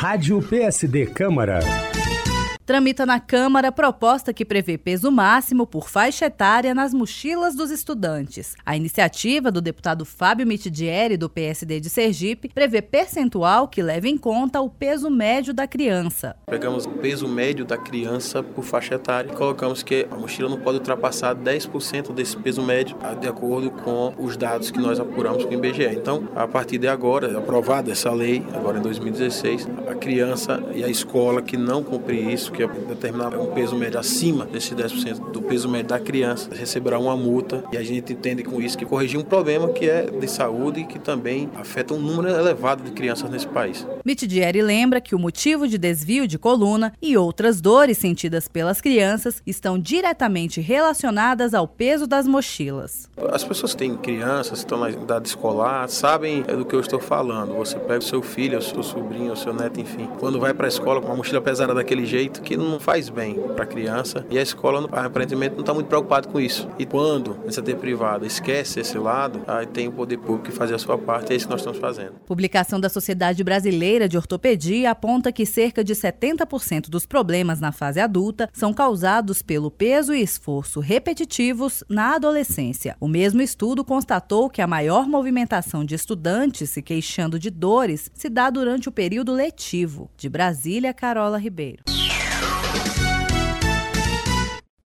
Rádio PSD Câmara. Tramita na Câmara proposta que prevê peso máximo por faixa etária nas mochilas dos estudantes. A iniciativa do deputado Fábio Mitidieri, do PSD de Sergipe, prevê percentual que leva em conta o peso médio da criança. Pegamos o peso médio da criança por faixa etária e colocamos que a mochila não pode ultrapassar 10% desse peso médio, de acordo com os dados que nós apuramos com o IBGE. Então, a partir de agora, aprovada essa lei, agora em 2016, a criança e a escola que não cumprir isso, que é determinar um peso médio acima desses 10% do peso médio da criança, receberá uma multa, e a gente entende com isso que corrigir um problema que é de saúde e que também afeta um número elevado de crianças nesse país. Mitidieri lembra que o motivo de desvio de coluna e outras dores sentidas pelas crianças estão diretamente relacionadas ao peso das mochilas. As pessoas que têm crianças, estão na idade escolar, sabem do que eu estou falando. Você pega o seu filho, o seu sobrinho, o seu neto, enfim. Quando vai para a escola com uma mochila pesada daquele jeito, que não faz bem para a criança, e a escola aparentemente não está muito preocupada com isso. E quando a iniciativa privada esquece esse lado, aí tem o poder público que fazer a sua parte, é isso que nós estamos fazendo. Publicação da Sociedade Brasileira de Ortopedia aponta que cerca de 70% dos problemas na fase adulta são causados pelo peso e esforço repetitivos na adolescência. O mesmo estudo constatou que a maior movimentação de estudantes se queixando de dores se dá durante o período letivo. De Brasília, Carola Ribeiro.